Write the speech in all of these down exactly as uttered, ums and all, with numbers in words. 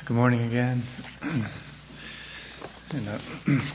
Good morning again. And, uh,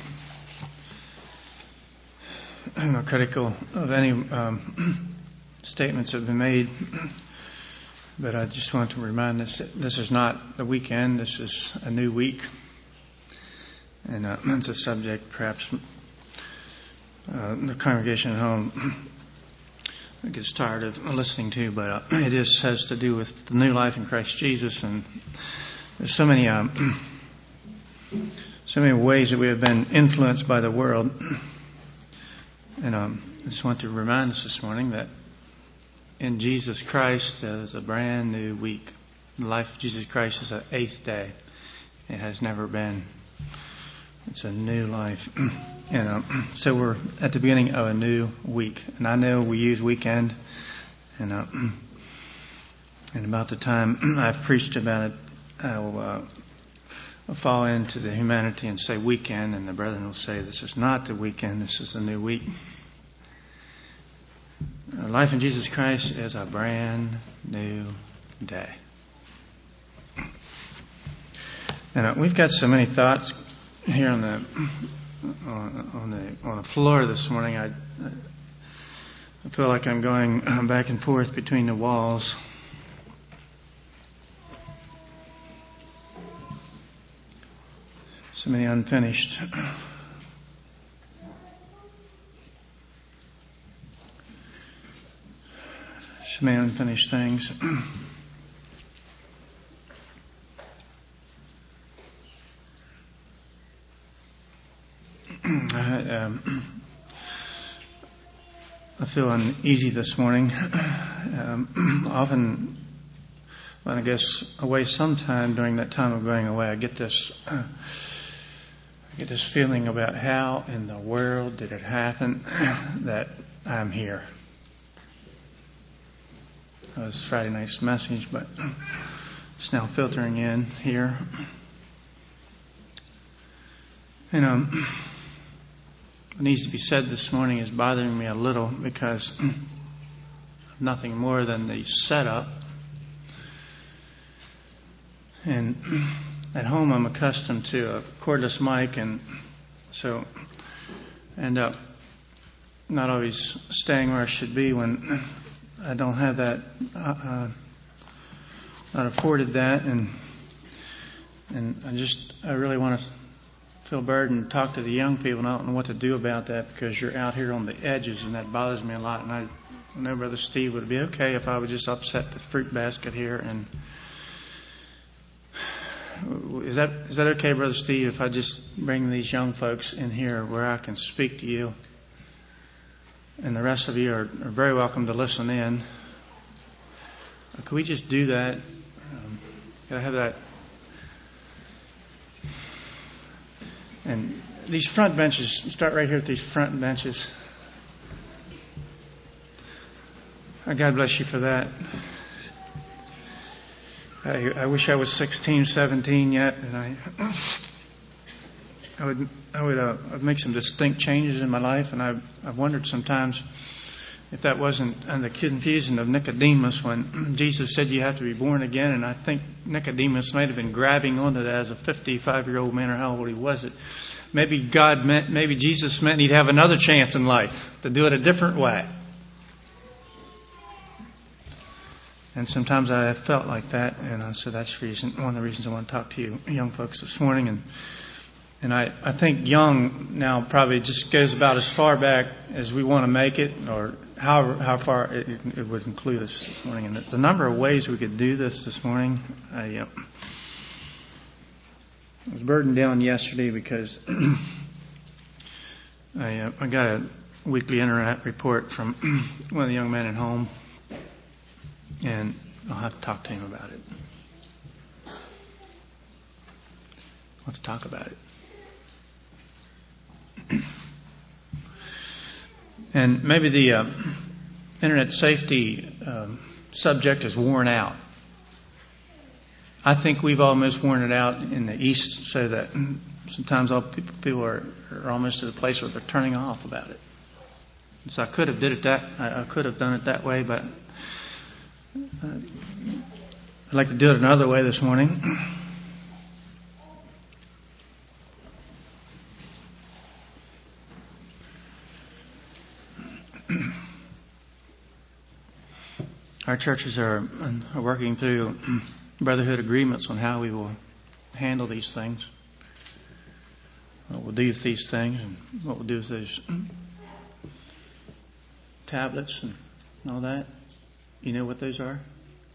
I'm not critical of any um, statements that have been made, but I just want to remind us that this is not the weekend. This is a new week, and uh, it's a subject perhaps uh, the congregation at home gets tired of listening to, but uh, it is has to do with the new life in Christ Jesus. And there's so many, um, so many ways that we have been influenced by the world, and um, I just want to remind us this morning that in Jesus Christ there is a brand new week. The life of Jesus Christ is an eighth day. It has never been. It's a new life, and um, so we're at the beginning of a new week. And I know we use weekend, and uh, and about the time I've preached about it, I will uh, fall into the humanity and say weekend, and the brethren will say this is not the weekend, this is a new week. Uh, life in Jesus Christ is a brand new day. And uh, we've got so many thoughts here on the on, on the on the floor this morning. I, I feel like I'm going back and forth between the walls. So many unfinished. So many unfinished things. I, um, I feel uneasy this morning. Um, often, when I guess away sometime during that time of going away, I get this. Uh, I get this feeling about how in the world did it happen that I'm here. That was Friday night's message, but it's now filtering in here. And um, what needs to be said this morning is bothering me a little because nothing more than the setup. And at home, I'm accustomed to a cordless mic, and so I end up not always staying where I should be when I don't have that, uh, not afforded that, and and I just I really want to feel burdened and talk to the young people, and I don't know what to do about that because you're out here on the edges, and that bothers me a lot. And I, I know Brother Steve would be okay if I would just upset the fruit basket here and. Is that is that okay, Brother Steve, if I just bring these young folks in here where I can speak to you? And the rest of you are, are very welcome to listen in. Uh, could we just do that? Um, gotta have that. And these front benches, start right here at these front benches. Uh, God bless you for that. I, I wish I was sixteen, seventeen yet, and I, I would, I would, uh, I'd make some distinct changes in my life, and I've, I've wondered sometimes if that wasn't and the confusion of Nicodemus when Jesus said you have to be born again, and I think Nicodemus might have been grabbing onto that as a fifty-five-year-old man, or how old he was. It maybe God meant, maybe Jesus meant he'd have another chance in life to do it a different way. And sometimes I have felt like that, and uh, so that's the reason, one of the reasons I want to talk to you young folks this morning. And and I, I think young now probably just goes about as far back as we want to make it, or however how far it, it would include us this morning. And the, the number of ways we could do this this morning, I, uh, I was burdened down yesterday because I, uh, I got a weekly internet report from one of the young men at home. And I'll have to talk to him about it. I'll have to talk about it. And maybe the uh, internet safety um, subject is worn out. I think we've almost worn it out in the East, so that sometimes all people, people are, are almost to the place where they're turning off about it. So I could have did it that I, I could have done it that way, but I'd like to do it another way this morning. our churches are, are working through brotherhood agreements on how we will handle these things. What we'll do with these things and what we'll do with those tablets and all that. You know what those are?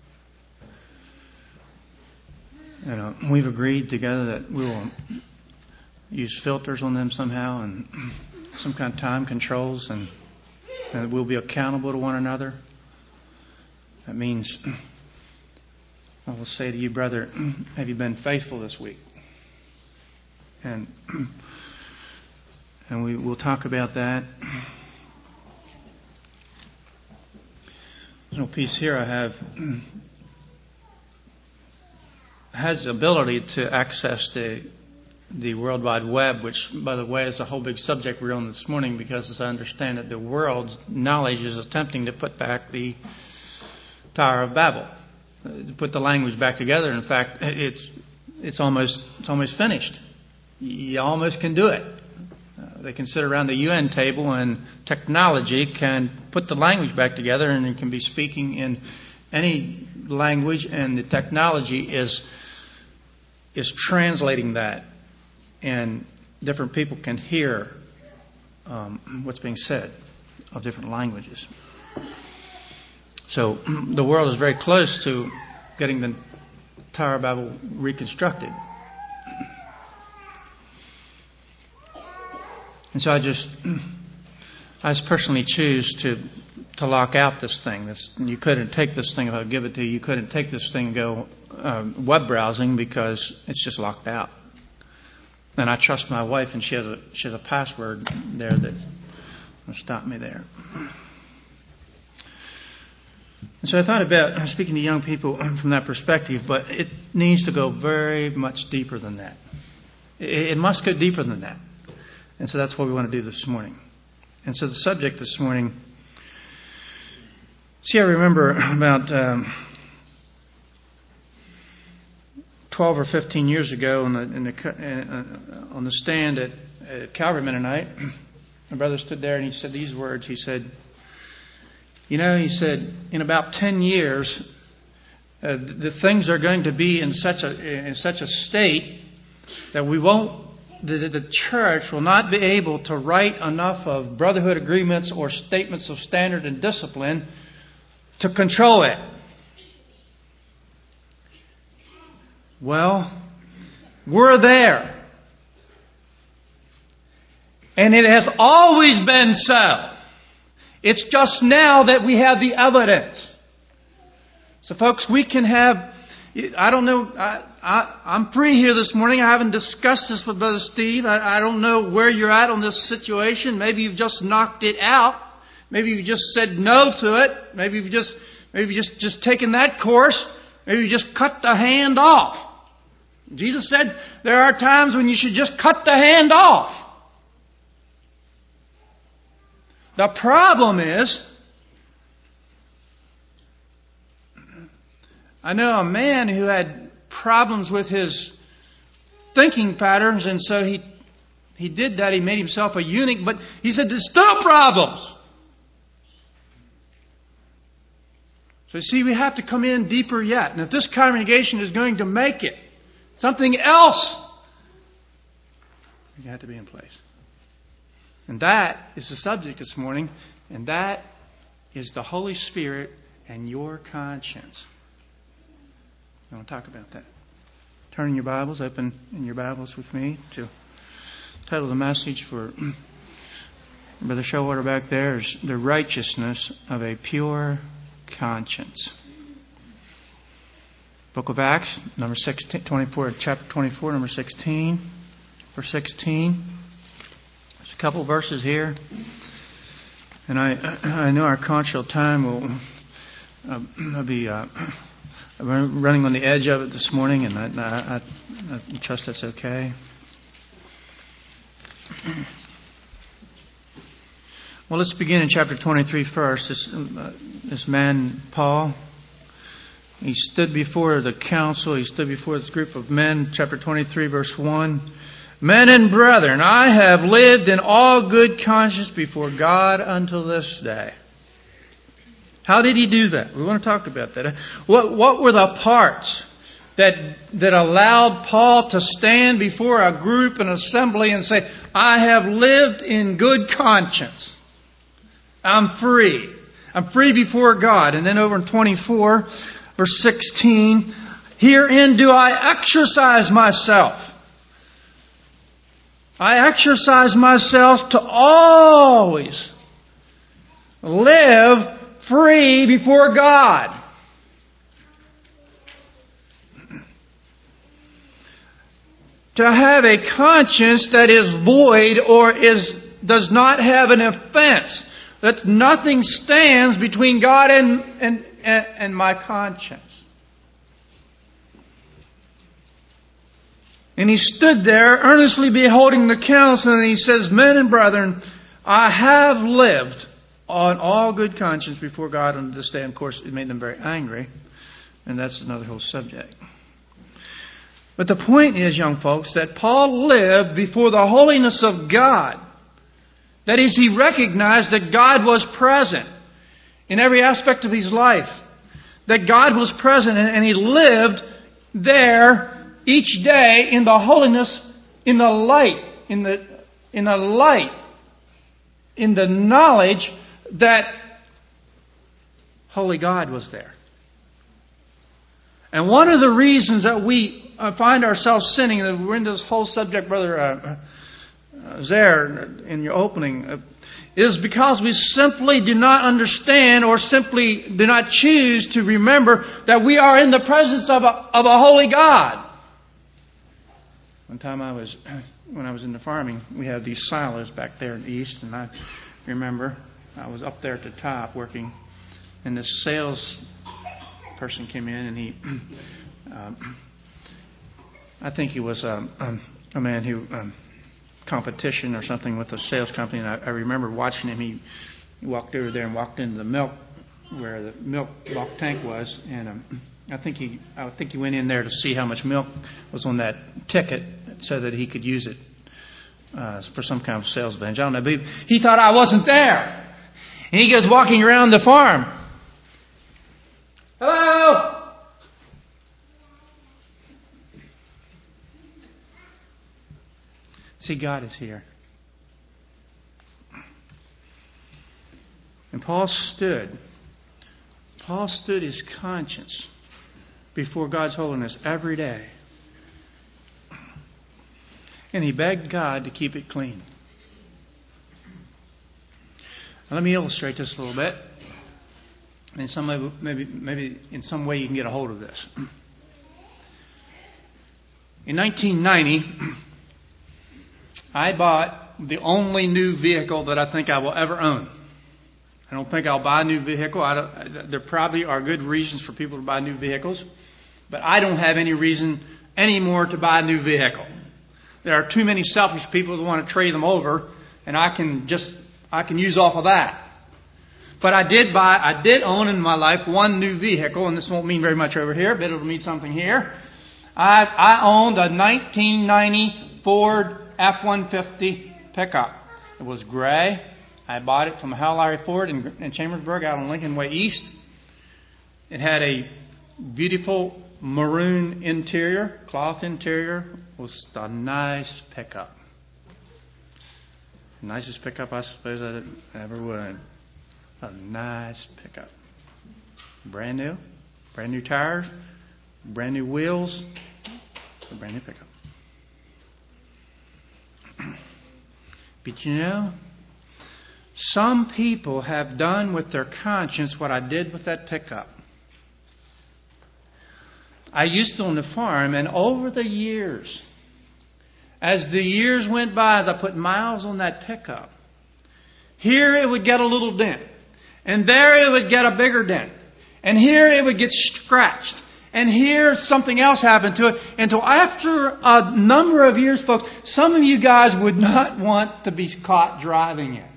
And uh, we've agreed together that we will use filters on them somehow and some kind of time controls, and, and we'll be accountable to one another. That means I will say to you, brother, have you been faithful this week? And and we will talk about that. This little piece here I have has the ability to access the the World Wide Web, which, by the way, is a whole big subject we're on this morning, because as I understand it, the world's knowledge is attempting to put back the Tower of Babel, to put the language back together. In fact, it's it's almost it's almost finished. You almost can do it. Uh, they can sit around the U N table, and technology can put the language back together, and it can be speaking in any language, and the technology is is translating that, and different people can hear um, what's being said of different languages. So the world is very close to getting the Tower of Babel reconstructed. And so I just, I just personally choose to to lock out this thing. This, you couldn't take this thing if I give it to you. You couldn't take this thing and go uh, web browsing, because it's just locked out. And I trust my wife, and she has a she has a password there that will stop me there. And so I thought about speaking to young people from that perspective, but it needs to go very much deeper than that. It, it must go deeper than that. And so that's what we want to do this morning. And so the subject this morning, see, I remember about um, twelve or fifteen years ago in the, in the, uh, on the stand at, at Calvary Mennonite, my brother stood there and he said these words. He said, you know, he said, in about ten years, uh, the things are going to be in such a in such a state that we won't, the, the church will not be able to write enough of brotherhood agreements or statements of standard and discipline to control it. Well, we're there. And it has always been so. It's just now that we have the evidence. So folks, we can have, I don't know, I, I, I'm free here this morning. I haven't discussed this with Brother Steve. I, I don't know where you're at on this situation. Maybe you've just knocked it out. Maybe you've just said no to it. Maybe you've just, maybe you've just, just taken that course. Maybe you just cut the hand off. Jesus said there are times when you should just cut the hand off. The problem is, I know a man who had problems with his thinking patterns, and so he he did that. He made himself a eunuch, but he said there's still problems. So you see, we have to come in deeper yet. And if this congregation is going to make it, something else you have to be in place. And that is the subject this morning, and that is the Holy Spirit and your conscience. I want to talk about that. Turn in your Bibles, open in your Bibles with me to title the message for Brother Showalter back there is The Righteousness of a Pure Conscience. Book of Acts, number sixteen, twenty-four, chapter twenty-four, number sixteen, verse sixteen. There's a couple verses here, and I I know our conscious time will uh, be uh, running on the edge of it this morning, and I, I, I trust that's okay. Well, let's begin in chapter twenty-three first. This, uh, this man, Paul, he stood before the council. He stood before this group of men. Chapter twenty-three, verse one. Men and brethren, I have lived in all good conscience before God until this day. How did He do that? We want to talk about that. What, what were the parts that, that allowed Paul to stand before a group, an assembly, and say, I have lived in good conscience. I'm free. I'm free before God. And then over in twenty-four, verse sixteen, herein do I exercise myself. I exercise myself to always live free before God. To have a conscience that is void or is does not have an offense. That nothing stands between God and, and, and my conscience. And he stood there earnestly beholding the council, and he says, Men and brethren, I have lived on all good conscience before God unto this day. And of course, it made them very angry. And that's another whole subject. But the point is, young folks, that Paul lived before the holiness of God. That is, he recognized that God was present in every aspect of his life. That God was present, and he lived there each day in the holiness, in the light, in the in the light, in the knowledge that holy God was there. And one of the reasons that we find ourselves sinning, that we're in this whole subject, Brother uh, uh, Zare, in your opening, uh, is because we simply do not understand or simply do not choose to remember that we are in the presence of a, of a holy God. One time I was, when I was in the farming, we had these silos back there in the east, and I remember I was up there at the top working, and this sales person came in, and he, um, I think he was um, um, a man who, um, competition or something with a sales company, and I, I remember watching him. He, he walked over there and walked into the milk, where the milk bulk tank was, and um, I think he, I think he went in there to see how much milk was on that ticket, so that he could use it uh, for some kind of sales bench. I don't know, but he thought I wasn't there, and he goes walking around the farm. Hello. See, God is here. And Paul stood. Paul stood his conscience before God's holiness every day. And he begged God to keep it clean. Now, let me illustrate this a little bit. In some way, maybe, maybe in some way you can get a hold of this. In nineteen ninety, I bought the only new vehicle that I think I will ever own. I don't think I'll buy a new vehicle. I don't, there probably are good reasons for people to buy new vehicles, but I don't have any reason anymore to buy a new vehicle. There are too many selfish people who want to trade them over, and I can just I can use off of that. But I did buy, I did own in my life one new vehicle, and this won't mean very much over here, but it'll mean something here. I, I owned a nineteen ninety Ford F one fifty pickup. It was gray. I bought it from Hal Larry Ford in, in Chambersburg out on Lincoln Way East. It had a beautiful maroon interior, cloth interior. It was a nice pickup. Nicest pickup I suppose I ever would. A nice pickup. Brand new. Brand new tires. Brand new wheels. A brand new pickup. But you know, some people have done with their conscience what I did with that pickup. I used to own a farm, and over the years, as the years went by, as I put miles on that pickup, here it would get a little dent. And there it would get a bigger dent. And here it would get scratched. And here something else happened to it. Until after a number of years, folks, some of you guys would not want to be caught driving it.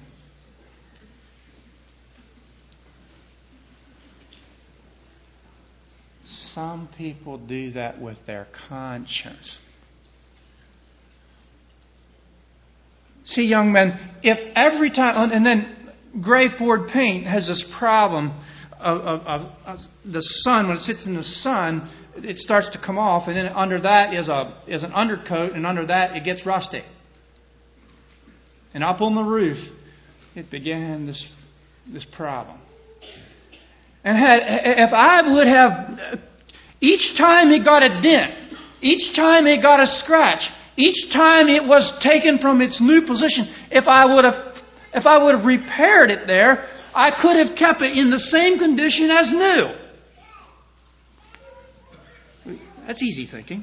Some people do that with their conscience. See, young men, if every time, and then Gray Ford Paint has this problem. Uh, of, of, of, of the sun, when it sits in the sun, it starts to come off, and then under that is a is an undercoat, and under that it gets rusty. And up on the roof, it began this this problem. And had if I would have, each time it got a dent, each time it got a scratch, each time it was taken from its new position, if I would have if I would have repaired it there, I could have kept it in the same condition as new. That's easy thinking.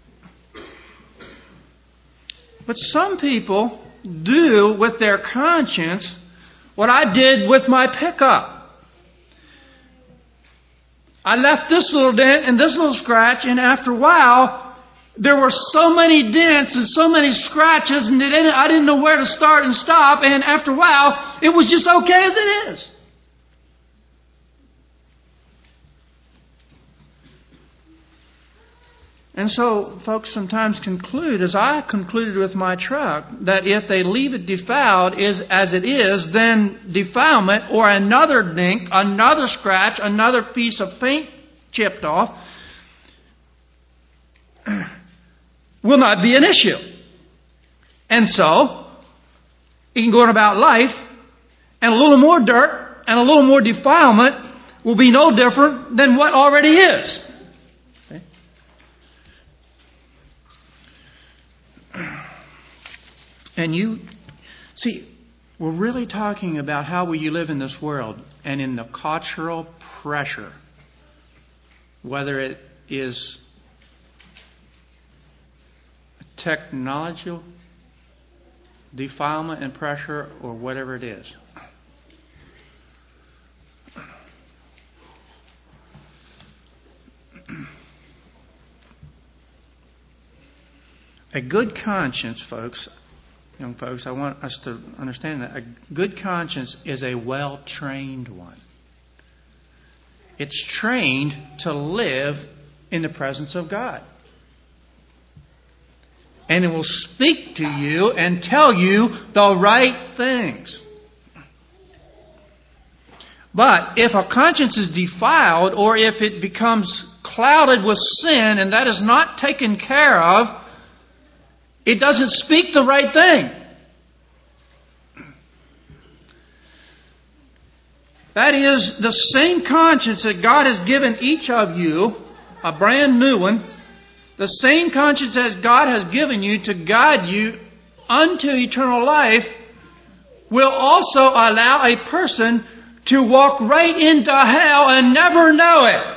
But some people do with their conscience what I did with my pickup. I left this little dent and this little scratch, and after a while, there were so many dents and so many scratches, and I didn't know where to start and stop, and after a while, it was just okay as it is. And so, folks sometimes conclude, as I concluded with my truck, that if they leave it defiled is as it is, then defilement or another dink, another scratch, another piece of paint chipped off will not be an issue. And so, you can go on about life, and a little more dirt and a little more defilement will be no different than what already is. And you, see, we're really talking about how will you live in this world and in the cultural pressure, whether it is technological defilement and pressure or whatever it is. A good conscience, folks, young folks, I want us to understand that a good conscience is a well-trained one. It's trained to live in the presence of God. And it will speak to you and tell you the right things. But if a conscience is defiled, or if it becomes clouded with sin and that is not taken care of, it doesn't speak the right thing. That is the same conscience that God has given each of you, a brand new one, the same conscience as God has given you to guide you unto eternal life, will also allow a person to walk right into hell and never know it.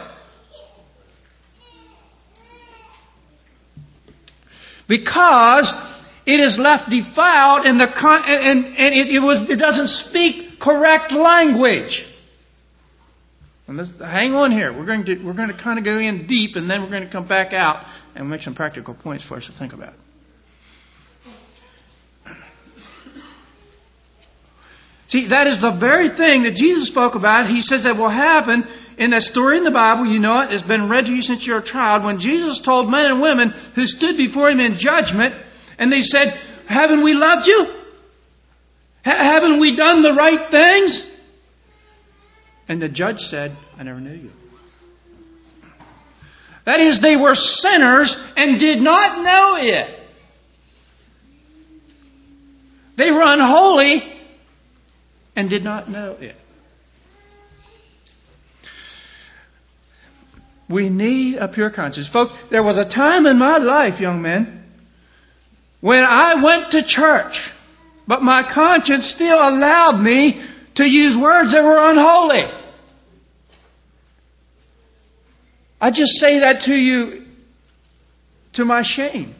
Because it is left defiled and the con- and, and it, it was it doesn't speak correct language. And this, hang on here. We're going to we're going to kind of go in deep, and then we're going to come back out and make some practical points for us to think about. See, that is the very thing that Jesus spoke about. He says that will happen in that story in the Bible. You know it. It's been read to you since you're a child. When Jesus told men and women who stood before Him in judgment, and they said, haven't we loved you? Ha- haven't we done the right things? And the judge said, I never knew you. That is, they were sinners and did not know it. They were unholy and did not know it. We need a pure conscience. Folks, there was a time in my life, young men, when I went to church, but my conscience still allowed me to use words that were unholy. I just say that to you to my shame.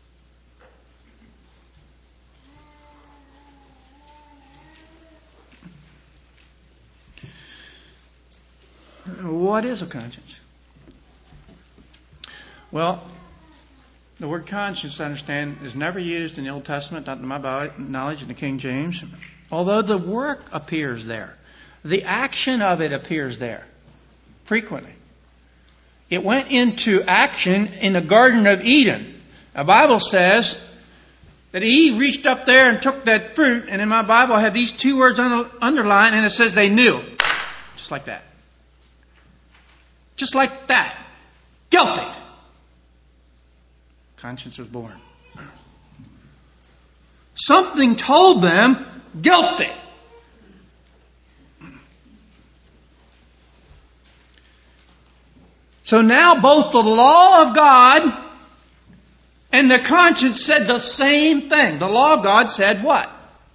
What is a conscience? Well, the word conscience, I understand, is never used in the Old Testament, not to my knowledge, in the King James. Although the work appears there. The action of it appears there frequently. It went into action in the Garden of Eden. The Bible says that Eve reached up there and took that fruit, and in my Bible I have these two words under, underlined, and it says they knew. Just like that. Just like that. Guilty. Conscience was born. Something told them guilty. So now both the law of God and the conscience said the same thing. The law of God said what?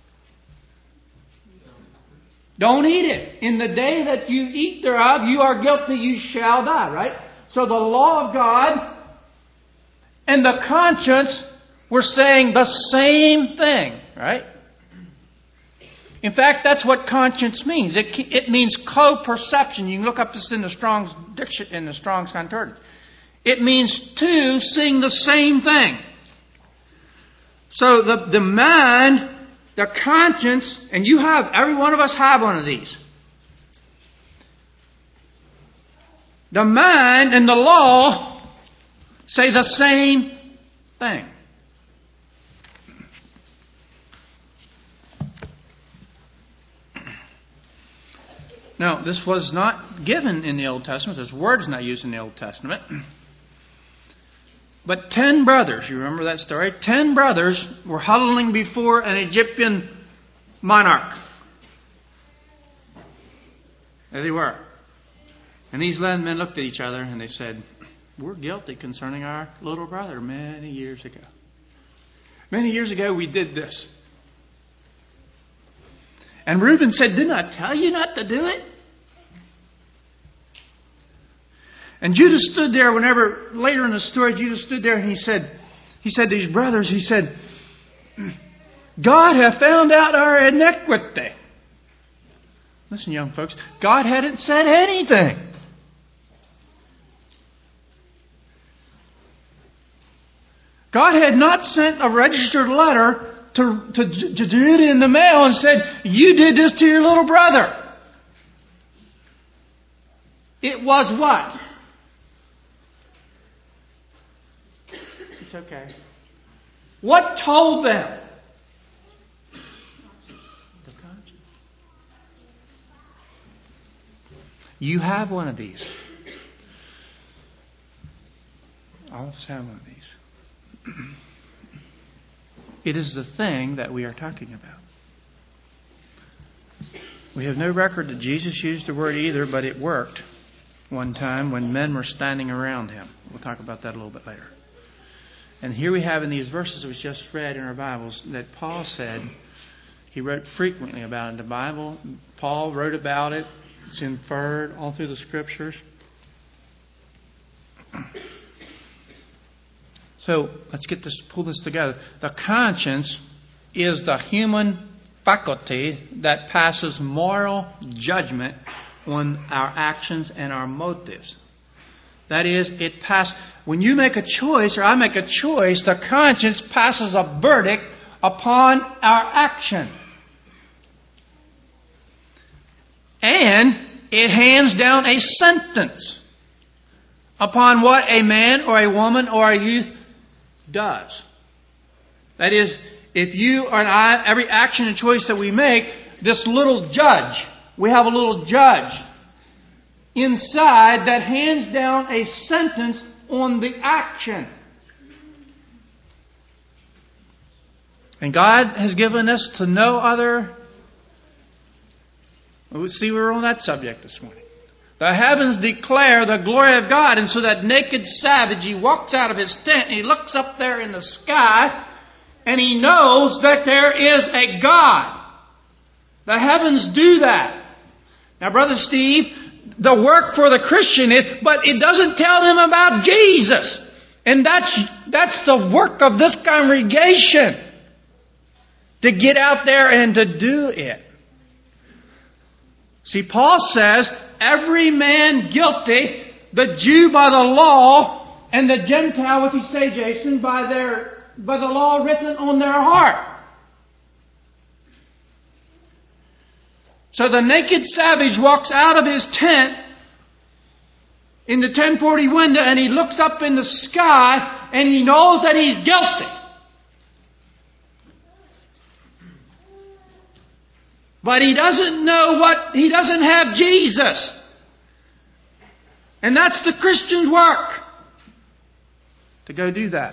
Don't eat it. In the day that you eat thereof, you are guilty, you shall die, right? So the law of God and the conscience were saying the same thing, right? In fact, that's what conscience means. It, it means co-perception. You can look up this in the Strong's diction, in the Strong's Concordance. It means two seeing the same thing. So the, the mind, the conscience, and you have, every one of us have one of these. The mind and the law say the same thing. Now, this was not given in the Old Testament. This word is not used in the Old Testament. But ten brothers, you remember that story? Ten brothers were huddling before an Egyptian monarch. There they were. And these men looked at each other and they said, we're guilty concerning our little brother many years ago. Many years ago we did this. And Reuben said, didn't I tell you not to do it? And Judah stood there whenever, later in the story, Judah stood there and he said, he said to his brothers, he said, God hath found out our iniquity. Listen, young folks, God hadn't said anything. God had not sent a registered letter to, to, to Judah in the mail and said, you did this to your little brother. It was what? It's okay. What told them? The conscience. You have one of these. All of us have one of these. It is the thing that we are talking about. We have no record that Jesus used the word either, but it worked one time when men were standing around him. We'll talk about that a little bit later. And here we have in these verses that we just read in our Bibles that Paul said, he wrote frequently about it in the Bible. Paul wrote about it. It's inferred all through the Scriptures. So let's get this, pull this together. The conscience is the human faculty that passes moral judgment on our actions and our motives. That is, it pass. When you make a choice, or I make a choice, the conscience passes a verdict upon our action. And it hands down a sentence upon what a man or a woman or a youth does. That is, if you or I, every action and choice that we make, this little judge, we have a little judge inside that hands down a sentence on the action. And God has given us to no other. We'll see, we're on that subject this morning. The heavens declare the glory of God. And so that naked savage, he walks out of his tent and he looks up there in the sky and he knows that there is a God. The heavens do that. Now, Brother Steve, the work for the Christian is, but it doesn't tell them about Jesus. And that's, that's the work of this congregation. To get out there and to do it. See, Paul says, every man guilty, the Jew by the law, and the Gentile, what's he say, Jason, by their by the law written on their heart. So the naked savage walks out of his tent in the ten forty window and he looks up in the sky and he knows that he's guilty. But he doesn't know what, he doesn't have Jesus. And that's the Christian's work, to go do that.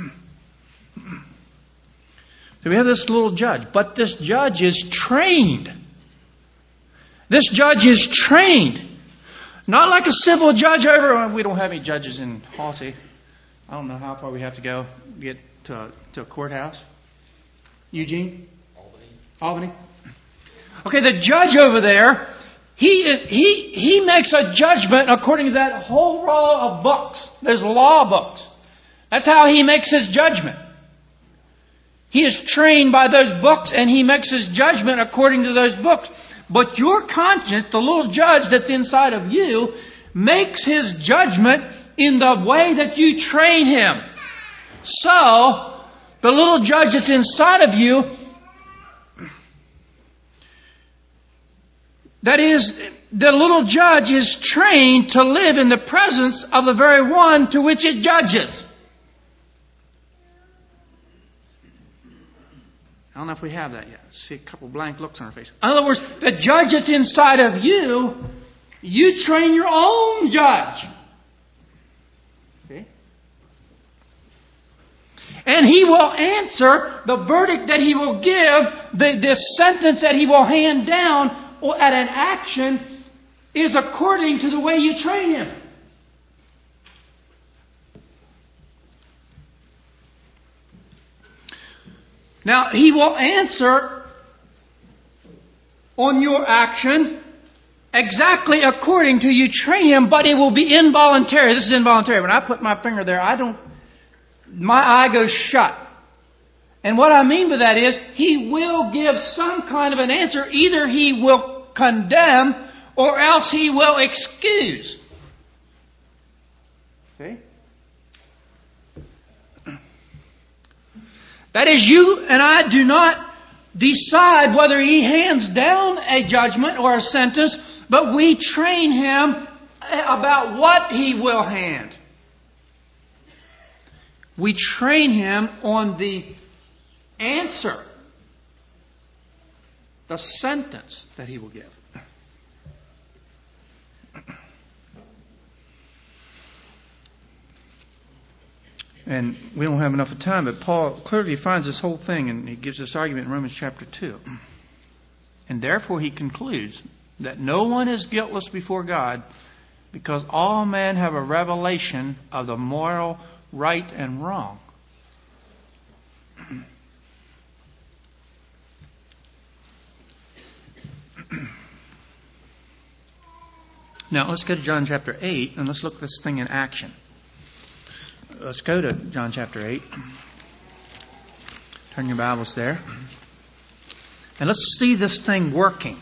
So we have this little judge, but this judge is trained. This judge is trained. Not like a civil judge over... We don't have any judges in Halsey. I don't know how far we have to go to get to a, to a courthouse. Eugene? Albany. Albany. Okay, the judge over there, he he he makes a judgment according to that whole row of books. There's law books. That's how he makes his judgment. He is trained by those books, and he makes his judgment according to those books. But your conscience, the little judge that's inside of you, makes his judgment in the way that you train him. So, the little judge that's inside of you, that is, the little judge is trained to live in the presence of the very one to which it judges. I don't know if we have that yet. I see a couple blank looks on our face. In other words, the judge that's inside of you, you train your own judge. See? And he will answer the verdict that he will give, the, the sentence that he will hand down or at an action is according to the way you train him. Now, he will answer on your action exactly according to you train him, but it will be involuntary. This is involuntary. When I put my finger there, I don't, my eye goes shut. And what I mean by that is, he will give some kind of an answer. Either he will condemn or else he will excuse. See? That is, you and I do not decide whether he hands down a judgment or a sentence, but we train him about what he will hand. We train him on the answer, the sentence that he will give. And we don't have enough time, but Paul clearly finds this whole thing, and he gives this argument in Romans chapter two. And therefore he concludes that no one is guiltless before God, because all men have a revelation of the moral right and wrong. Now let's go to John chapter eight, and let's look at this thing in action. Let's go to John chapter eight. Turn your Bibles there. And let's see this thing working.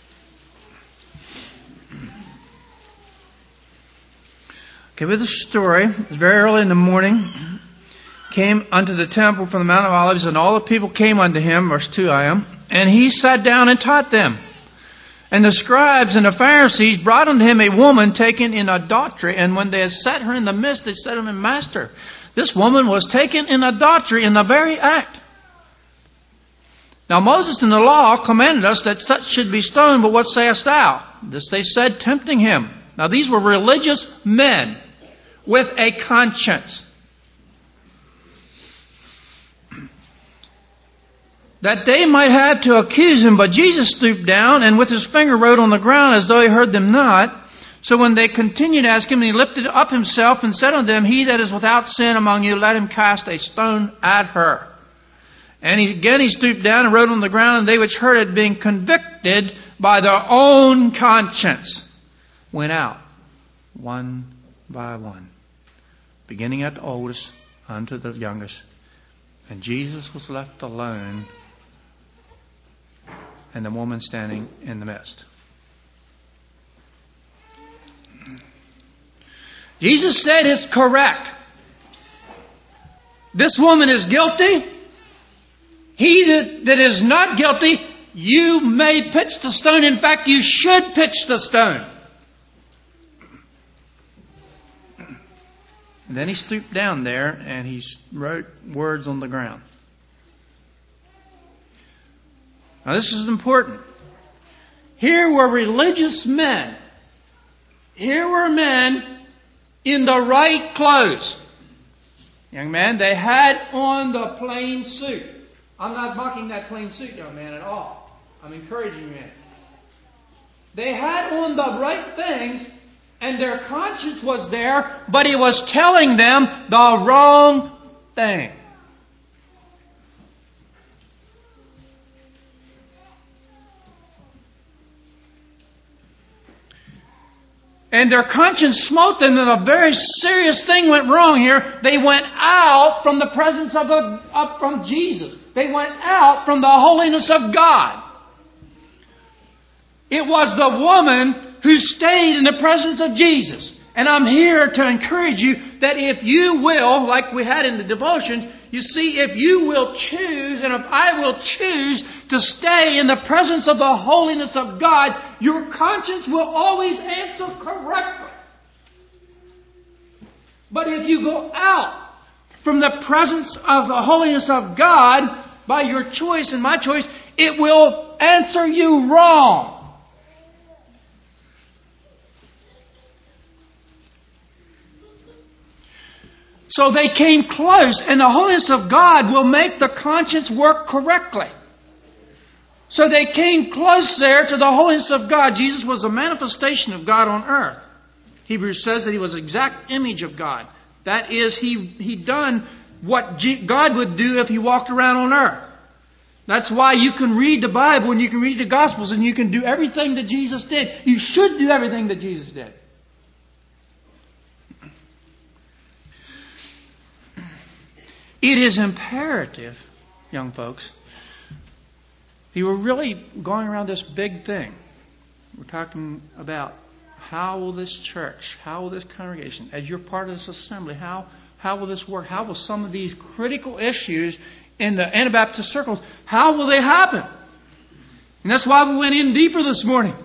Okay, with the story, it was very early in the morning, came unto the temple from the Mount of Olives, and all the people came unto him, verse two I am, and he sat down and taught them. And the scribes and the Pharisees brought unto him a woman taken in adultery. And when they had set her in the midst, they said unto him, Master, this woman was taken in adultery in the very act. Now Moses in the law commanded us that such should be stoned, but what sayest thou? This they said, tempting him. Now these were religious men with a conscience, that they might have to accuse him. But Jesus stooped down and with his finger wrote on the ground as though he heard them not. So when they continued to ask him, he lifted up himself and said unto them, He that is without sin among you, let him cast a stone at her. And he, again he stooped down and wrote on the ground, and they which heard it, being convicted by their own conscience, went out one by one, beginning at the oldest unto the youngest. And Jesus was left alone, and the woman standing in the midst. Jesus said it's correct. This woman is guilty. He that, that is not guilty, you may pitch the stone. In fact, you should pitch the stone. And then he stooped down there and he wrote words on the ground. Now this is important. Here were religious men here were men in the right clothes. Young man, they had on the plain suit. I'm not mocking that plain suit, young man, at all. I'm encouraging you in it. They had on the right things, and their conscience was there, but it was telling them the wrong thing. And their conscience smote them, and a very serious thing went wrong here. They went out from the presence of, a, of from Jesus. They went out from the holiness of God. It was the woman who stayed in the presence of Jesus. And I'm here to encourage you that if you will, like we had in the devotions, you see, if you will choose, and if I will choose to stay in the presence of the holiness of God, your conscience will always answer correctly. But if you go out from the presence of the holiness of God by your choice and my choice, it will answer you wrong. So they came close, and the holiness of God will make the conscience work correctly. So they came close there to the holiness of God. Jesus was a manifestation of God on earth. Hebrews says that He was the exact image of God. That is, He He done what God would do if He walked around on earth. That's why you can read the Bible and you can read the Gospels and you can do everything that Jesus did. You should do everything that Jesus did. It is imperative, young folks, you were really going around this big thing. We're talking about how will this church, how will this congregation, as you're part of this assembly, how, how will this work? How will some of these critical issues in the Anabaptist circles, how will they happen? And that's why we went in deeper this morning.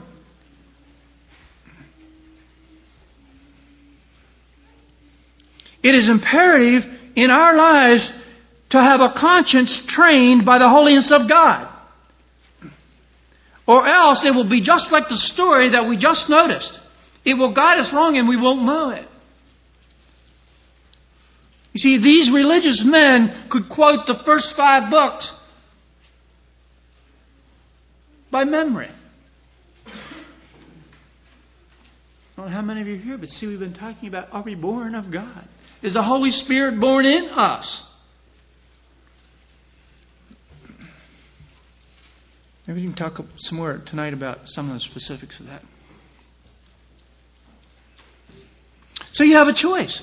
It is imperative in our lives to have a conscience trained by the holiness of God. Or else it will be just like the story that we just noticed. It will guide us wrong and we won't know it. You see, these religious men could quote the first five books by memory. I don't know how many of you are here, but see, we've been talking about, are we born of God? Is the Holy Spirit born in us? Maybe we can talk some more tonight about some of the specifics of that. So you have a choice.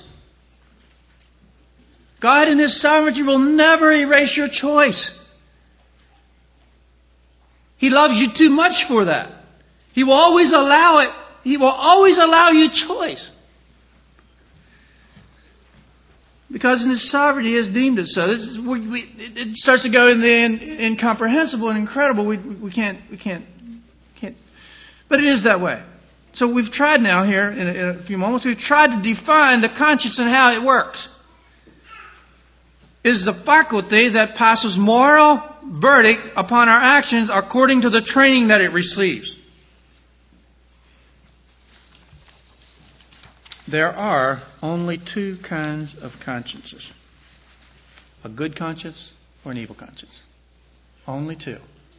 God in His sovereignty will never erase your choice. He loves you too much for that. He will always allow it. He will always allow you choice. Because in His sovereignty He has deemed it so. This is, we, we, it starts to go in the in, incomprehensible and incredible. We, we can't, we can't, can't. But it is that way. So we've tried now here in a, in a few moments. We've tried to define the conscience and how it works. It is the faculty that passes moral verdict upon our actions according to the training that it receives. There are only two kinds of consciences. A good conscience or an evil conscience. Only two.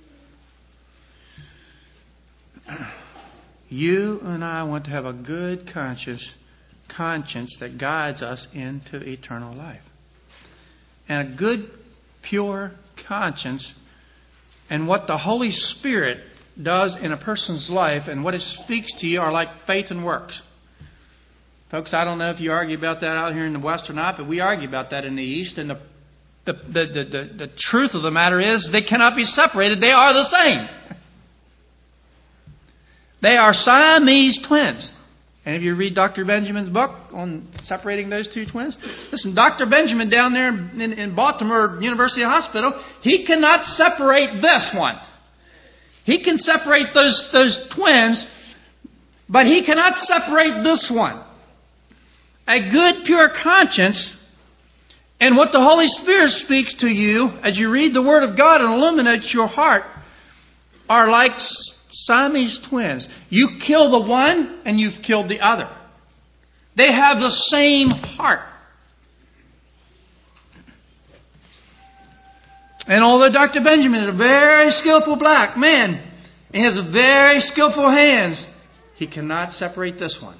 You and I want to have a good conscience, conscience that guides us into eternal life. And a good, pure conscience and what the Holy Spirit does in a person's life and what it speaks to you are like faith and works. Folks, I don't know if you argue about that out here in the West or not, but we argue about that in the East. And the the the the, the, the truth of the matter is they cannot be separated. They are the same. They are Siamese twins. And if you read Doctor Benjamin's book on separating those two twins, listen, Doctor Benjamin down there in, in Baltimore University Hospital, he cannot separate this one. He can separate those, those twins, but he cannot separate this one. A good, pure conscience and what the Holy Spirit speaks to you as you read the Word of God and illuminates your heart are like Siamese twins. You kill the one and you've killed the other. They have the same heart. And although Doctor Benjamin is a very skillful black man, and has very skillful hands, he cannot separate this one.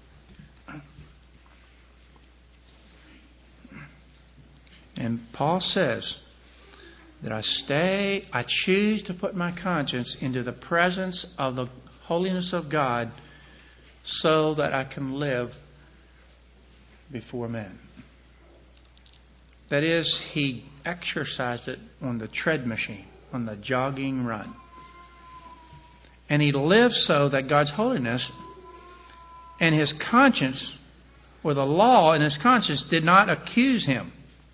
And Paul says that I stay, I choose to put my conscience into the presence of the holiness of God so that I can live before men. That is, he exercised it on the tread machine, on the jogging run. And he lived so that God's holiness and his conscience, or the law in his conscience, did not accuse him.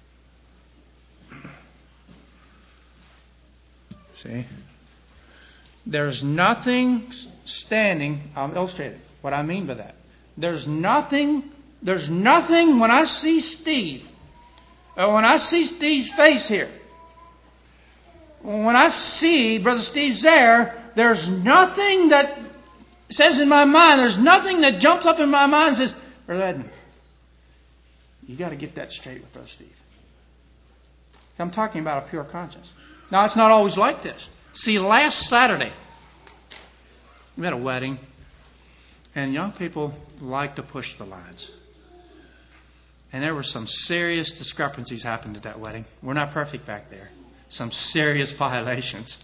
See? There's nothing standing. I'll illustrate it. What I mean by that. There's nothing, there's nothing when I see Steve, or when I see Steve's face here, when I see Brother Steve's there, there's nothing that says in my mind, there's nothing that jumps up in my mind and says, Brother Edmund, you got to get that straight with Brother Steve. I'm talking about a pure conscience. Now, it's not always like this. See, last Saturday, we had a wedding, and young people like to push the lines. And there were some serious discrepancies happened at that wedding. We're not perfect back there. Some serious violations.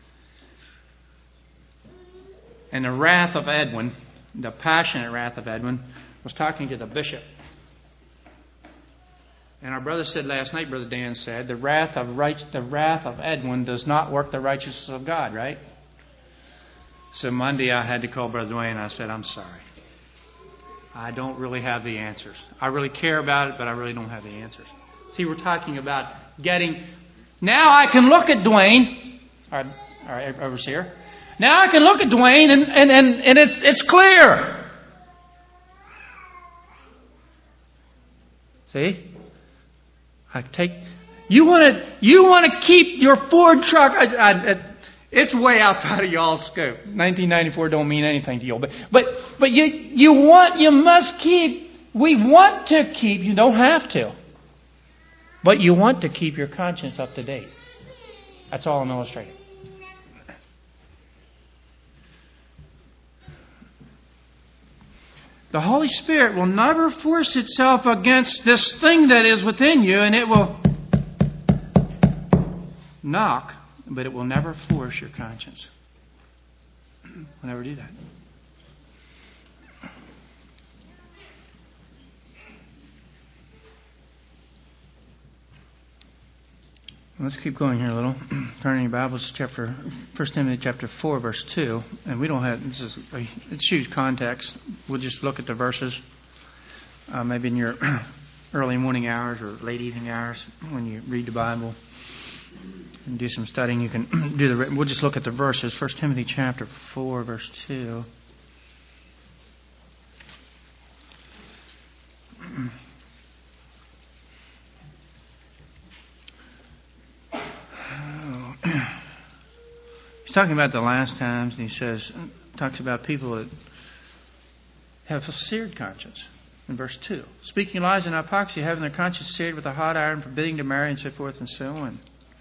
And the wrath of Edwin, the passionate wrath of Edwin, was talking to the bishop. And our brother said last night, Brother Dan said, the wrath of right, the wrath of Edwin does not work the righteousness of God, right? So Monday I had to call Brother Dwayne. I said, I'm sorry. I don't really have the answers. I really care about it, but I really don't have the answers. See, we're talking about getting... Now I can look at Dwayne, our, our overseer. Now I can look at Dwayne and, and, and, and it's it's clear. See? I take you want to you want to keep your Ford truck. I, I, it's way outside of y'all's scope. nineteen ninety-four don't mean anything to you, but but but you you want you must keep. We want to keep. You don't have to, but you want to keep your conscience up to date. That's all I'm illustrating. The Holy Spirit will never force itself against this thing that is within you, and it will knock, but it will never force your conscience. It will never do that. Let's keep going here a little. Turning your Bibles to chapter First Timothy chapter four, verse two, and we don't have this is a, it's huge context. We'll just look at the verses, uh, maybe in your early morning hours or late evening hours when you read the Bible and do some studying. You can do the. We'll just look at the verses. First Timothy chapter four, verse two. He's talking about the last times, and he says, talks about people that have a seared conscience. In verse two, speaking lies and hypocrisy, having their conscience seared with a hot iron, forbidding to marry, and so forth and so on.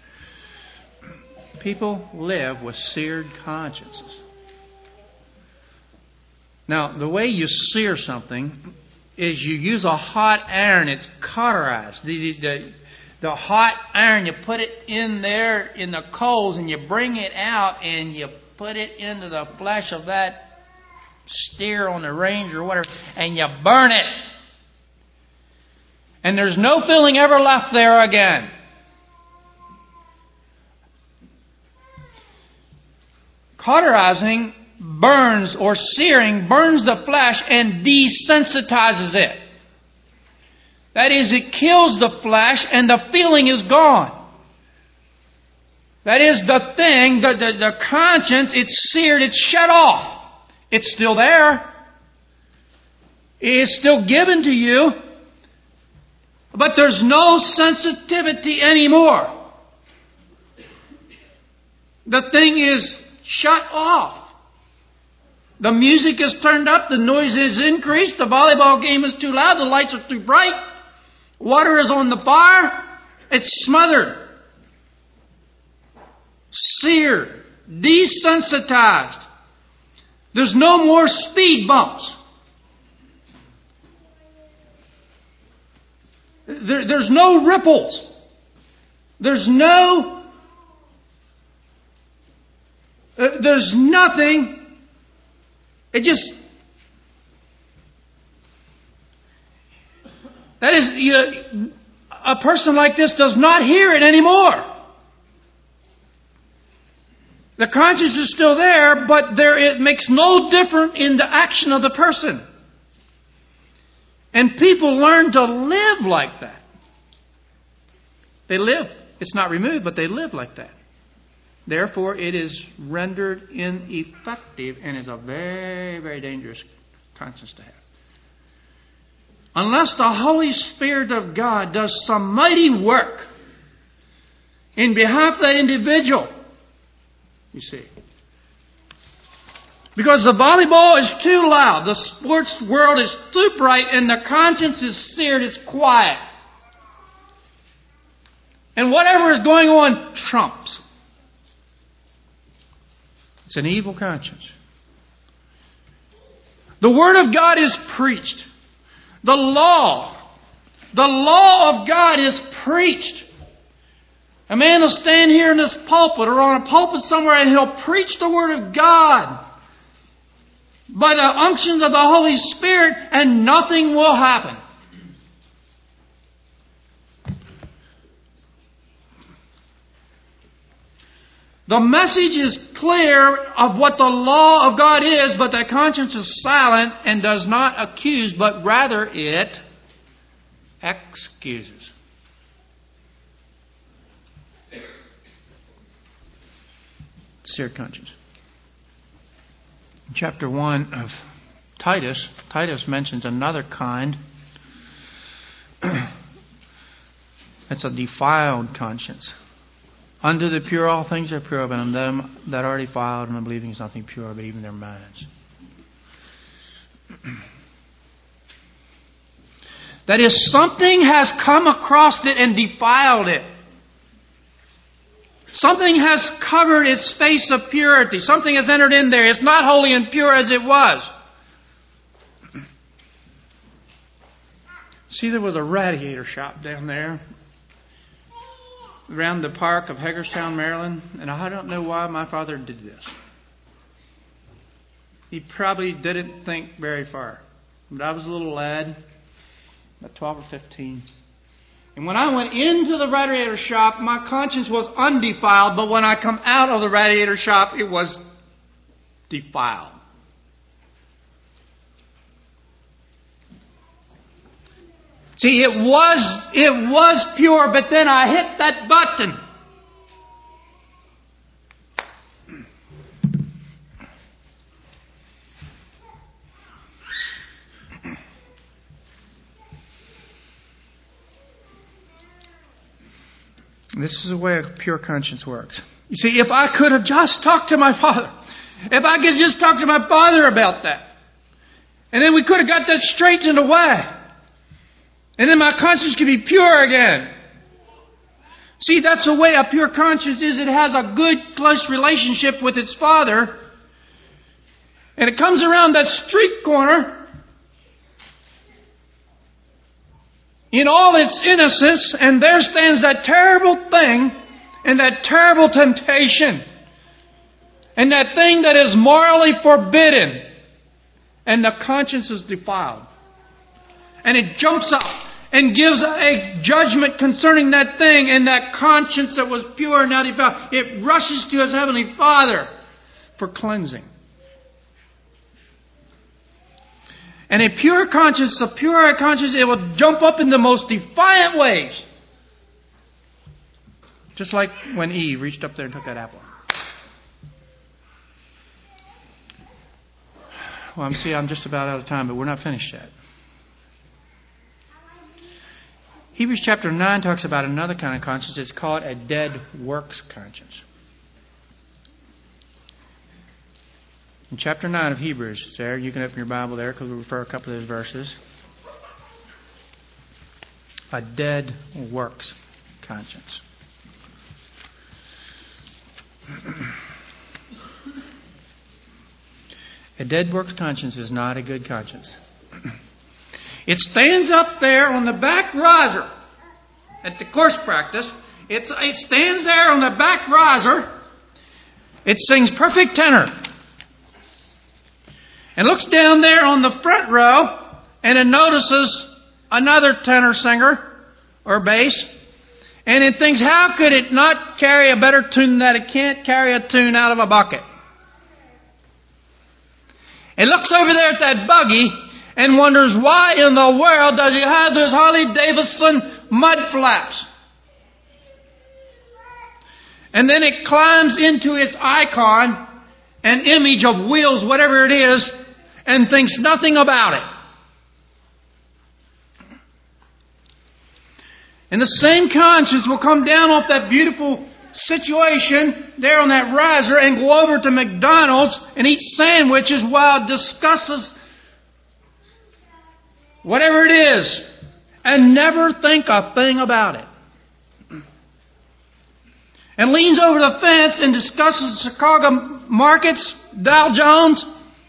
People live with seared consciences. Now, the way you sear something is you use a hot iron. It's cauterized. The, the, the hot iron, you put it in there in the coals and you bring it out and you put it into the flesh of that steer on the range or whatever, and you burn it. And there's no feeling ever left there again. Cauterizing burns, or searing burns the flesh and desensitizes it. That is, it kills the flesh and the feeling is gone. That is the thing, the, the, the conscience, it's seared, it's shut off. It's still there. It's still given to you. But there's no sensitivity anymore. The thing is shut off. The music is turned up, the noise is increased, the volleyball game is too loud, the lights are too bright, water is on the fire, it's smothered, seared, desensitized. There's no more speed bumps. There, there's no ripples. There's no... Uh, there's nothing... It just, that is, you, a person like this does not hear it anymore. The conscience is still there, but there it makes no difference in the action of the person. And people learn to live like that. They live. It's not removed, but they live like that. Therefore, it is rendered ineffective and is a very, very dangerous conscience to have. Unless the Holy Spirit of God does some mighty work in behalf of that individual, you see. Because the volleyball is too loud, the sports world is too bright, and the conscience is seared, it's quiet. And whatever is going on trumps. It's an evil conscience. The Word of God is preached. The law, the law of God is preached. A man will stand here in this pulpit or on a pulpit somewhere and he'll preach the Word of God by the unctions of the Holy Spirit, and nothing will happen. The message is clear of what the law of God is, but the conscience is silent and does not accuse, but rather it excuses. Seared conscience. In chapter one of Titus, Titus mentions another kind. It's a defiled conscience. Unto the pure all things are pure, but unto them that are defiled and unbelieving is nothing pure, but even their minds. That is, something has come across it and defiled it. Something has covered its space of purity. Something has entered in there. It's not holy and pure as it was. See, there was a radiator shop down there around the park of Hagerstown, Maryland, and I don't know why my father did this. He probably didn't think very far. But I was a little lad, about twelve or fifteen. And when I went into the radiator shop, my conscience was undefiled, but when I come out of the radiator shop, it was defiled. See, it was, it was pure, but then I hit that button. This is the way a pure conscience works. You see, if I could have just talked to my father, if I could just talk to my father about that, and then we could have got that straightened away. And then my conscience could be pure again. See, that's the way a pure conscience is. It has a good, close relationship with its Father. And it comes around that street corner in all its innocence, and there stands that terrible thing and that terrible temptation and that thing that is morally forbidden. And the conscience is defiled. And it jumps up and gives a judgment concerning that thing, and that conscience that was pure and not defiled, it rushes to its Heavenly Father for cleansing. And a pure conscience, a pure conscience, it will jump up in the most defiant ways. Just like when Eve reached up there and took that apple. Well, I'm see, I'm just about out of time, but we're not finished yet. Hebrews chapter nine talks about another kind of conscience. It's called a dead works conscience. In chapter nine of Hebrews, it's there. You can open your Bible there because we'll refer a couple of those verses. A dead works conscience. A dead works conscience is not a good conscience. It stands up there on the back riser at the course practice. It's, it stands there on the back riser. It sings perfect tenor. And looks down there on the front row and it notices another tenor singer or bass. And it thinks, how could it not carry a better tune than that? It can't carry a tune out of a bucket. It looks over there at that buggy and wonders why in the world does he have those Harley Davidson mud flaps? And then it climbs into its icon, an image of wheels, whatever it is, and thinks nothing about it. And the same conscience will come down off that beautiful situation there on that riser and go over to McDonald's and eat sandwiches while it discusses whatever it is and never think a thing about it. And leans over the fence and discusses the Chicago markets, Dow Jones.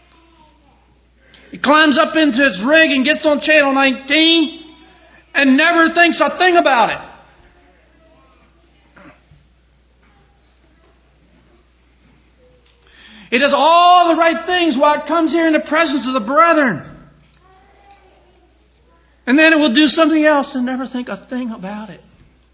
He climbs up into its rig and gets on channel nineteen and never thinks a thing about it. It does all the right things while it comes here in the presence of the brethren. And then it will do something else and never think a thing about it.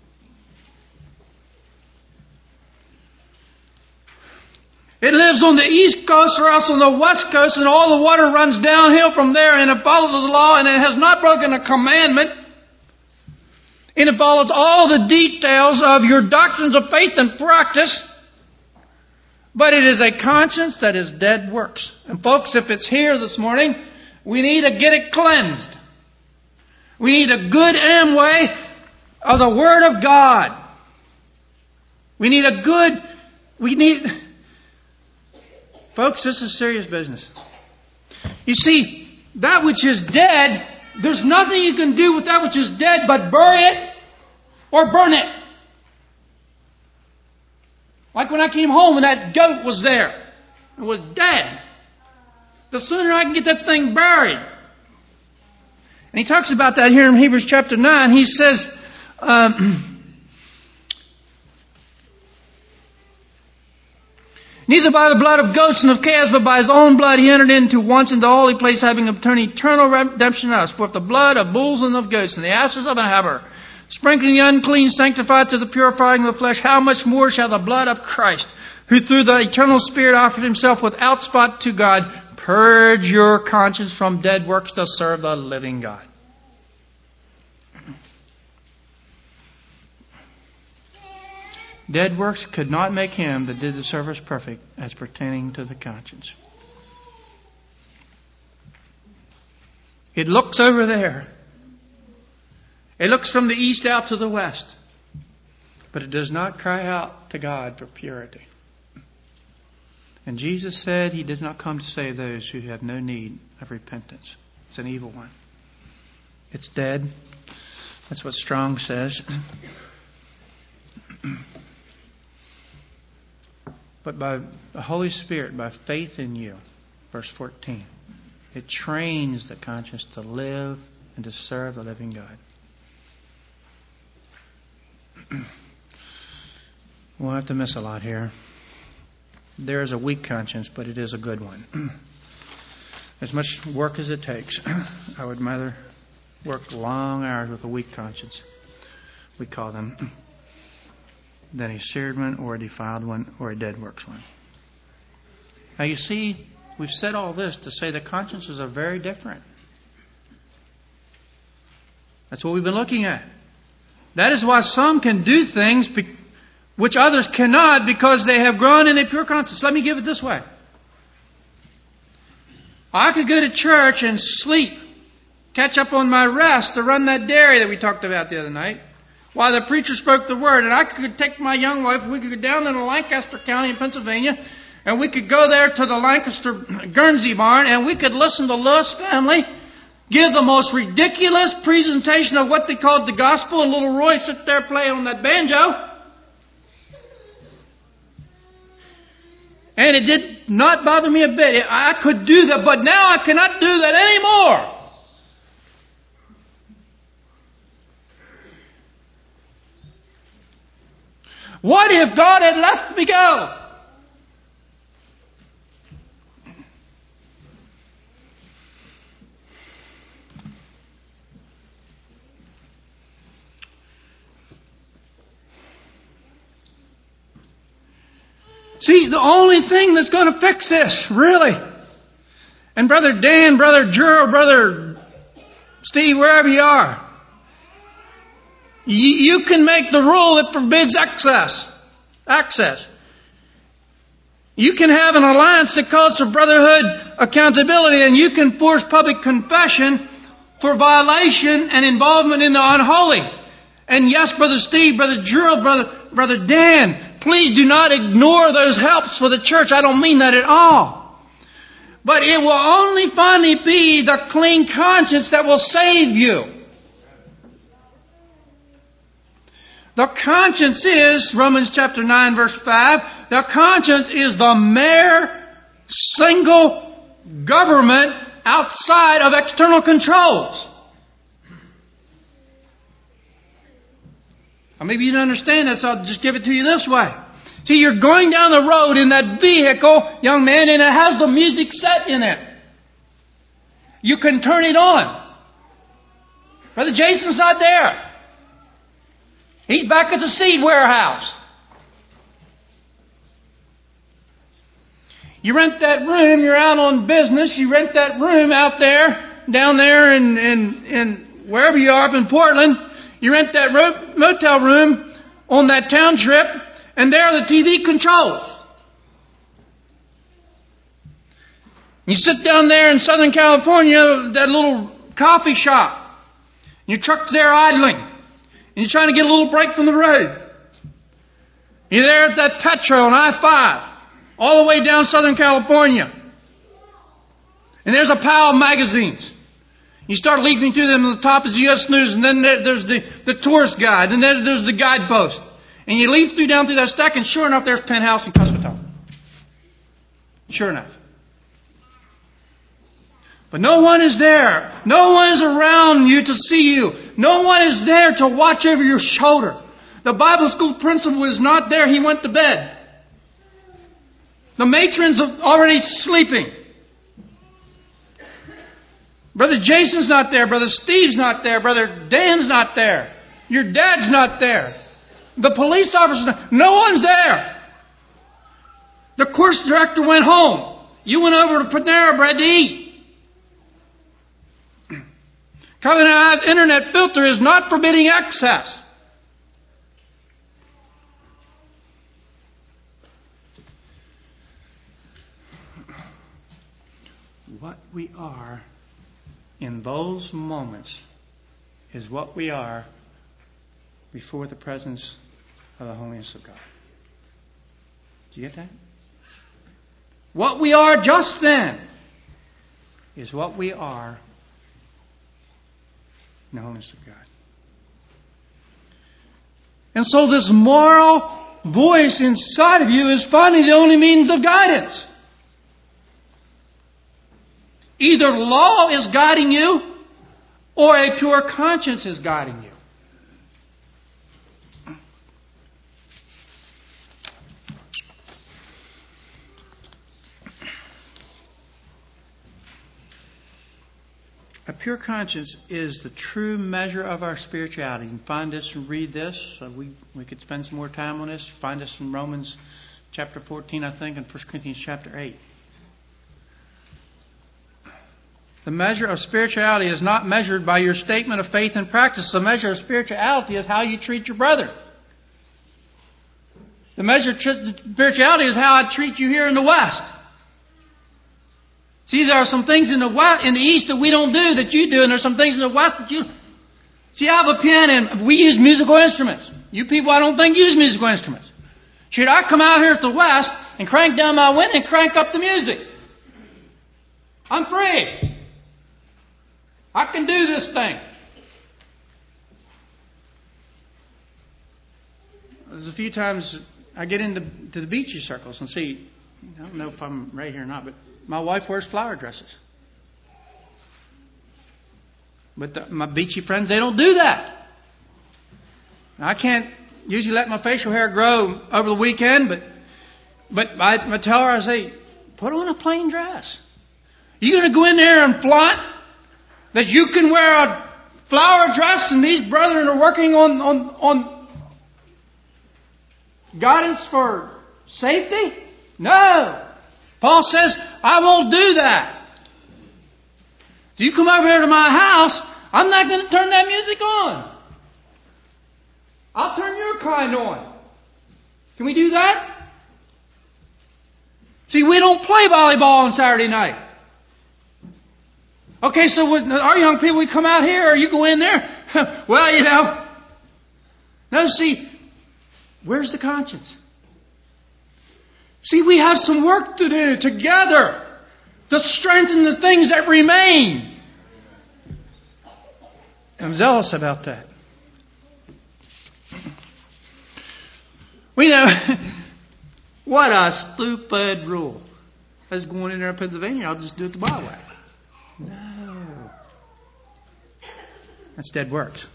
It lives on the East Coast or else on the West Coast, and all the water runs downhill from there, and it follows the law, and it has not broken a commandment. And it follows all the details of your doctrines of faith and practice. But it is a conscience that is dead works. And folks, if it's here this morning, we need to get it cleansed. We need a good Amway of the Word of God. We need a good, we need, folks, this is serious business. You see, that which is dead, there's nothing you can do with that which is dead but bury it or burn it. Like when I came home and that goat was there. It was dead. The sooner I can get that thing buried. And he talks about that here in Hebrews chapter nine. He says, um, neither by the blood of goats and of calves, but by his own blood he entered into once into the holy place, having obtained eternal redemption of us. For if the blood of bulls and of goats and the ashes of an heifer, sprinkling the unclean, sanctified to the purifying of the flesh, how much more shall the blood of Christ, who through the eternal Spirit offered himself without spot to God, purge your conscience from dead works to serve the living God. Dead works could not make him that did the service perfect as pertaining to the conscience. It looks over there. It looks from the east out to the west. But it does not cry out to God for purity. And Jesus said he does not come to save those who have no need of repentance. It's an evil one. It's dead. That's what Strong says. But by the Holy Spirit, by faith in you, verse fourteen, it trains the conscience to live and to serve the living God. We'll have to miss a lot here. There is a weak conscience, but it is a good one. As much work as it takes, I would rather work long hours with a weak conscience, we call them, than a seared one or a defiled one or a dead works one. Now you see, we've said all this to say the consciences are very different. That's what we've been looking at. That is why some can do things be- which others cannot, because they have grown in a pure conscience. Let me give it this way. I could go to church and sleep, catch up on my rest to run that dairy that we talked about the other night, while the preacher spoke the word. And I could take my young wife, we could go down into Lancaster County in Pennsylvania, And we could go there to the Lancaster Guernsey barn and we could listen to Lewis family give the most ridiculous presentation of what they called the gospel, and little Roy sit there playing on that banjo. And it did not bother me a bit. I could do that, but now I cannot do that anymore. What if God had let me go? See, the only thing that's going to fix this, really, and Brother Dan, Brother Gerald, Brother Steve, wherever you are, you, you can make the rule that forbids access. Access. You can have an alliance that calls for brotherhood accountability, and you can force public confession for violation and involvement in the unholy. And yes, Brother Steve, Brother Gerald, Brother, Brother Dan, please do not ignore those helps for the church. I don't mean that at all. But it will only finally be the clean conscience that will save you. The conscience is, Romans chapter nine verse five, the conscience is the mere single government outside of external controls. Or maybe you don't understand that, so I'll just give it to you this way. See, you're going down the road in that vehicle, young man, and it has the music set in it. You can turn it on. Brother Jason's not there. He's back at the seed warehouse. You rent that room, you're out on business, you rent that room out there, down there in, in, in wherever you are up in Portland. You rent that ro- motel room on that town trip, and there are the T V controls. You sit down there in Southern California, that little coffee shop. Your truck's there idling. And you're trying to get a little break from the road. You're there at that Petro on I five, all the way down Southern California. And there's a pile of magazines. You start leafing through them, and the top is U S News, and then there's the, the tourist guide, and then there's the guidepost. And you leaf through down through that stack, and sure enough, there's Penthouse in Cuscaton. Sure enough. But no one is there. No one is around you to see you. No one is there to watch over your shoulder. The Bible school principal is not there. He went to bed. The matron's already sleeping. Brother Jason's not there. Brother Steve's not there. Brother Dan's not there. Your dad's not there. The police officer's not. No one's there. The course director went home. You went over to Panera Bread to eat. Covenant Eyes internet filter is not forbidding access. What we are in those moments is what we are before the presence of the holiness of God. Do you get that? What we are just then is what we are in the holiness of God. And so this moral voice inside of you is finally the only means of guidance. Either law is guiding you, or a pure conscience is guiding you. A pure conscience is the true measure of our spirituality. You can find this and read this. So we, we could spend some more time on this. Find this in Romans chapter fourteen, I think, and First Corinthians chapter eight. The measure of spirituality is not measured by your statement of faith and practice. The measure of spirituality is how you treat your brother. The measure of spirituality is how I treat you here in the West. See, there are some things in the West, in the East that we don't do that you do, and there's some things in the West that you... See, I have a piano, and we use musical instruments. You people, I don't think, use musical instruments. Should I come out here at the West and crank down my window and crank up the music. I'm free. I can do this thing. There's a few times I get into to the beachy circles and see, I don't know if I'm right here or not, but my wife wears flower dresses. But the, my beachy friends, they don't do that. I can't usually let my facial hair grow over the weekend, but but I, I tell her, I say, put on a plain dress. You going to go in there and flaunt that you can wear a flower dress and these brethren are working on, on, on guidance for safety? No. Paul says, I won't do that. So you come over here to my house, I'm not going to turn that music on. I'll turn your kind on. Can we do that? See, we don't play volleyball on Saturday night. Okay, so with our young people, we come out here or you go in there. Well, you know. No, see, where's the conscience? See, we have some work to do together to strengthen the things that remain. I'm zealous about that. We know, what a stupid rule. I was going in there in Pennsylvania, I'll just do it the Bible way. No. That's dead works.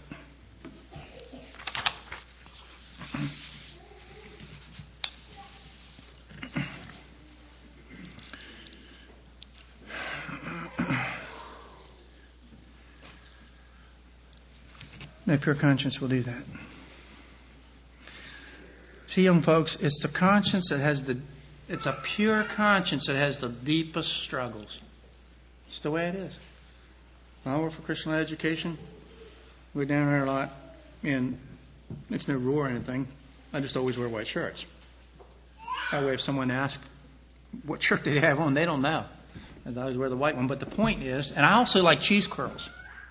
No pure conscience will do that. See, young folks, it's the conscience that has the, it's a pure conscience that has the deepest struggles. It's the way it is. When I work for Christian Education, we're down there a lot, and it's no rule or anything. I just always wear white shirts. That way, if someone asks what shirt they have on, they don't know. As I always wear the white one. But the point is, and I also like cheese curls.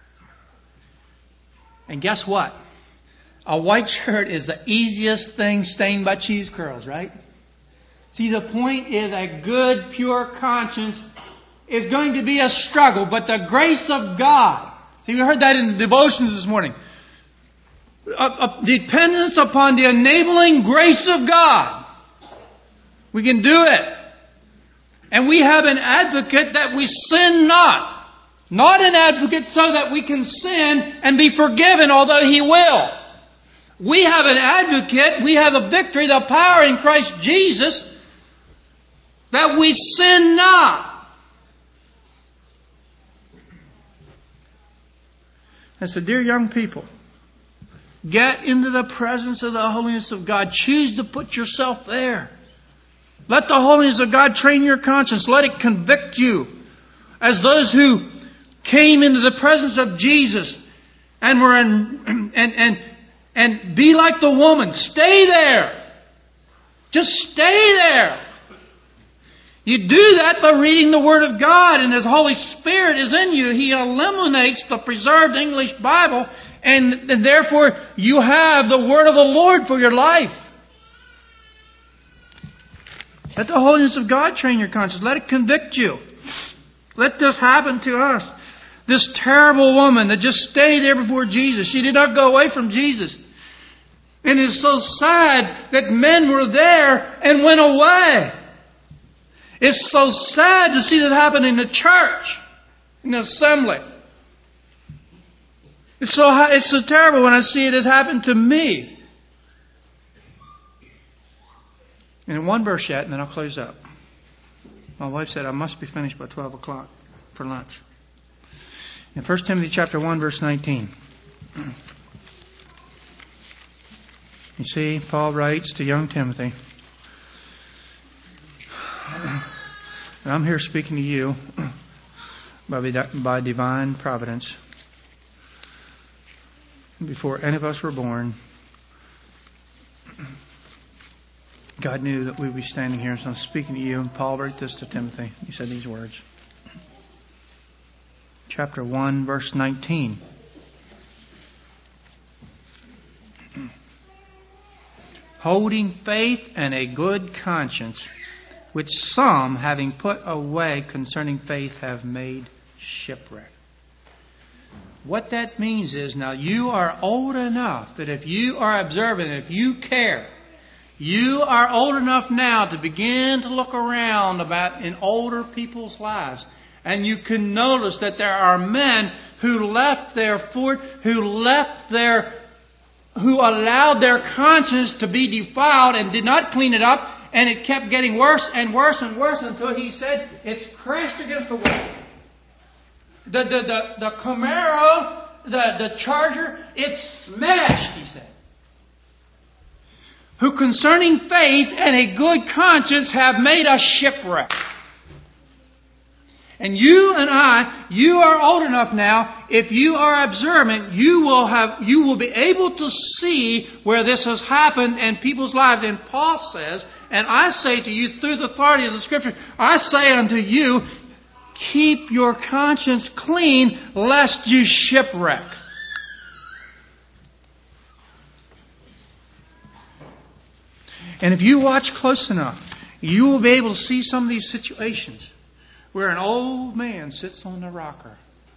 And guess what? A white shirt is the easiest thing stained by cheese curls, right? See, the point is a good, pure conscience is going to be a struggle, but the grace of God. See, we heard that in the devotions this morning. A, a dependence upon the enabling grace of God. We can do it. And we have an advocate that we sin not. Not an advocate so that we can sin and be forgiven, although He will. We have an advocate, we have a victory, the power in Christ Jesus, that we sin not. I said, dear young people, get into the presence of the holiness of God. Choose to put yourself there. Let the holiness of God train your conscience. Let it convict you. As those who came into the presence of Jesus and were in, and, and, and be like the woman. Stay there. Just stay there. You do that by reading the Word of God, and as Holy Spirit is in you, He eliminates the preserved English Bible, and, and therefore you have the Word of the Lord for your life. Let the holiness of God train your conscience. Let it convict you. Let this happen to us. This terrible woman that just stayed there before Jesus. She did not go away from Jesus. And it's so sad that men were there and went away. It's so sad to see that happen in the church, in the assembly. It's so it's so terrible when I see it has happened to me. And in one verse yet, and then I'll close up. My wife said I must be finished by twelve o'clock for lunch. In First Timothy chapter one, verse nineteen. You see, Paul writes to young Timothy, and I'm here speaking to you by, by divine providence. Before any of us were born, God knew that we would be standing here, so I'm speaking to you. And Paul wrote this to Timothy. He said these words. Chapter one, verse nineteen. Holding faith and a good conscience which some, having put away concerning faith, have made shipwreck. What that means is, now you are old enough that if you are observant, if you care, you are old enough now to begin to look around about in older people's lives. And you can notice that there are men who left their fort, who left their, who allowed their conscience to be defiled and did not clean it up. And it kept getting worse and worse and worse until he said, it's crashed against the wall. The, the, the, the Camaro, the, the Charger, it's smashed, he said. Who concerning faith and a good conscience have made a shipwreck. And you and I, you are old enough now, if you are observant, you will have, you will be able to see where this has happened in people's lives. And Paul says, and I say to you through the authority of the Scripture, I say unto you, keep your conscience clean, lest you shipwreck. And if you watch close enough, you will be able to see some of these situations where an old man sits on the rocker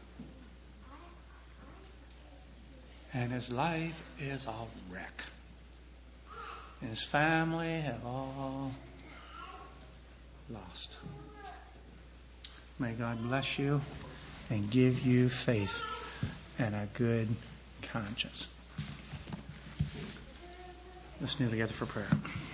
and his life is a wreck. And his family have all lost. May God bless you and give you faith and a good conscience. Let's kneel together for prayer.